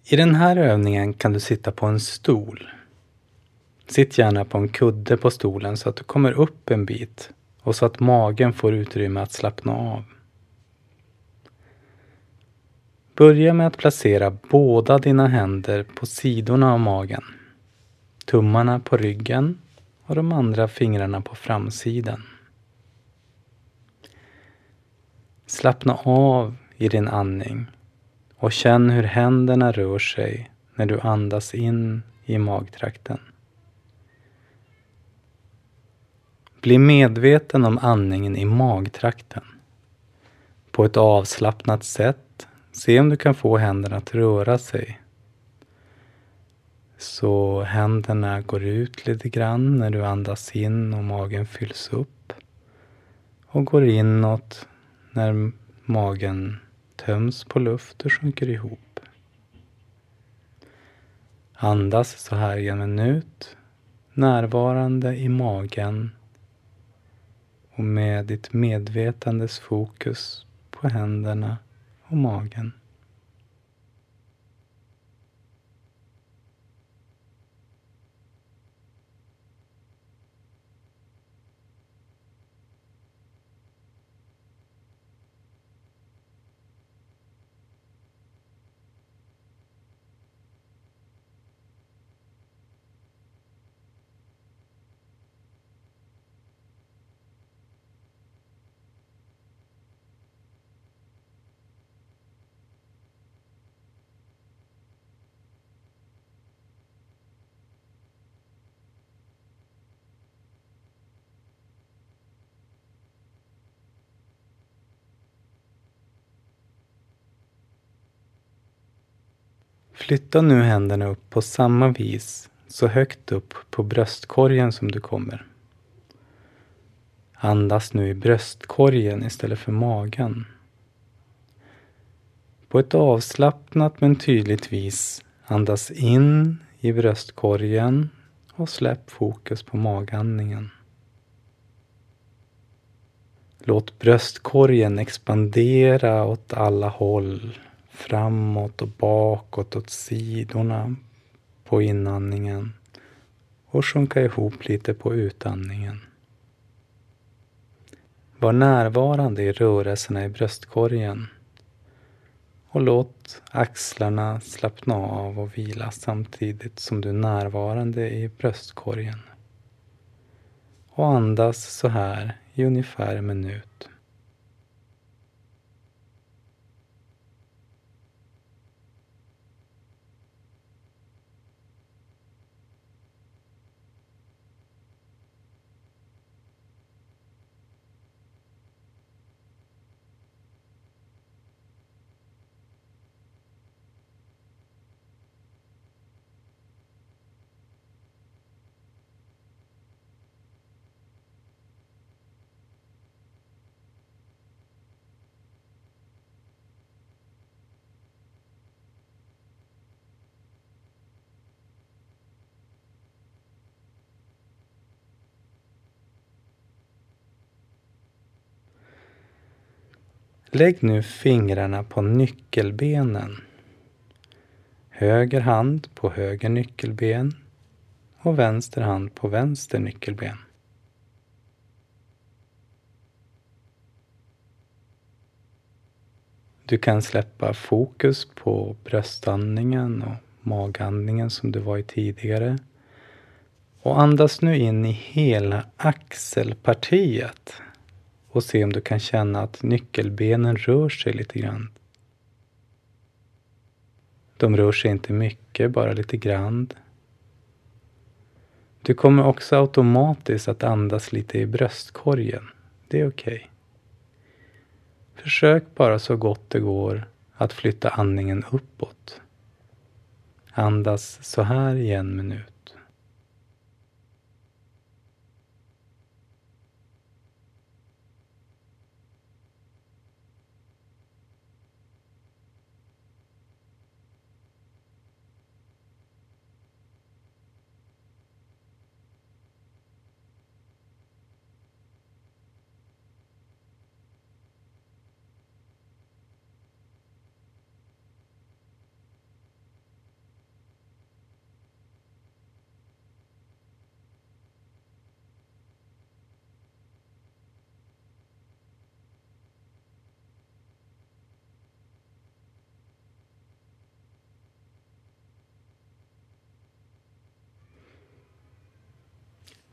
I den här övningen kan du sitta på en stol. Sitt gärna på en kudde på stolen så att du kommer upp en bit och så att magen får utrymme att slappna av. Börja med att placera båda dina händer på sidorna av magen. Tummarna på ryggen och de andra fingrarna på framsidan. Slappna av i din andning och känn hur händerna rör sig när du andas in i magtrakten. Bli medveten om andningen i magtrakten. På ett avslappnat sätt, se om du kan få händerna att röra sig. Så händerna går ut lite grann när du andas in och magen fylls upp. Och går inåt när magen töms på luft och sjunker ihop. Andas så här i en minut, närvarande i magen och med ditt medvetandes fokus på händerna och magen. Flytta nu händerna upp på samma vis så högt upp på bröstkorgen som du kommer. Andas nu i bröstkorgen istället för magen. På ett avslappnat men tydligt vis andas in i bröstkorgen och släpp fokus på magandningen. Låt bröstkorgen expandera åt alla håll, framåt och bakåt åt sidorna på inandningen och sjunka ihop lite på utandningen. Var närvarande i rörelserna i bröstkorgen och låt axlarna slappna av och vila samtidigt som du är närvarande i bröstkorgen. Och andas så här i ungefär en minut. Lägg nu fingrarna på nyckelbenen. Höger hand på höger nyckelben och vänster hand på vänster nyckelben. Du kan släppa fokus på bröstandningen och magandningen som du var i tidigare. Och andas nu in i hela axelpartiet. Och se om du kan känna att nyckelbenen rör sig lite grann. De rör sig inte mycket, bara lite grann. Du kommer också automatiskt att andas lite i bröstkorgen. Det är okej. Försök bara så gott det går att flytta andningen uppåt. Andas så här i en minut.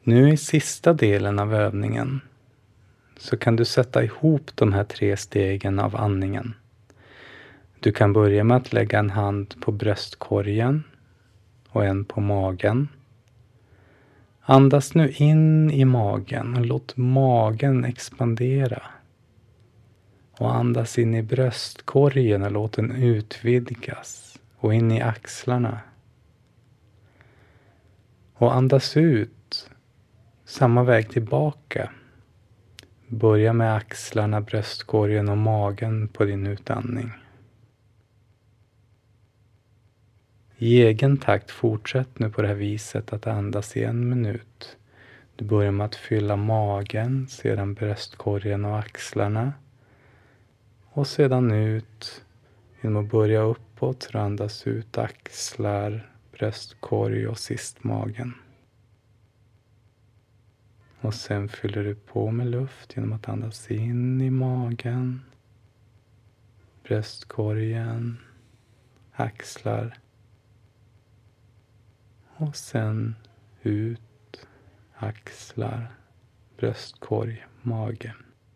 Nu i sista delen av övningen så kan du sätta ihop de här 3 stegen av andningen. Du kan börja med att lägga en hand på bröstkorgen och en på magen. Andas nu in i magen och låt magen expandera. Och andas in i bröstkorgen och låt den utvidgas och in i axlarna. Och andas ut samma väg tillbaka. Börja med axlarna, bröstkorgen och magen på din utandning. I egen takt fortsätt nu på det här viset att andas i 1 minut. Du börjar med att fylla magen, sedan bröstkorgen och axlarna. Och sedan ut genom att börja uppåt och andas ut axlar, bröstkorg och sist magen. Och sen fyller du på med luft genom att andas in i magen, bröstkorgen, axlar. Och sen ut, axlar, bröstkorg, mage.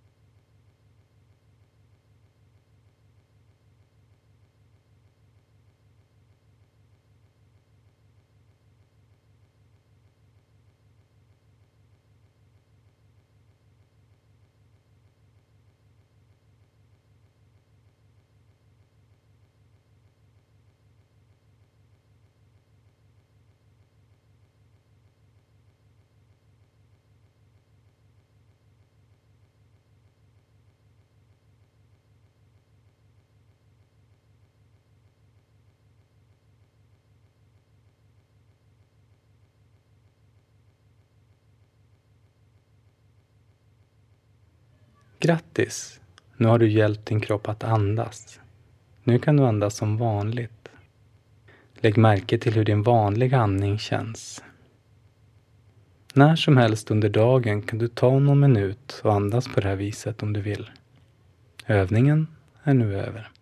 Grattis! Nu har du hjälpt din kropp att andas. Nu kan du andas som vanligt. Lägg märke till hur din vanliga andning känns. När som helst under dagen kan du ta någon minut och andas på det här viset om du vill. Övningen är nu över.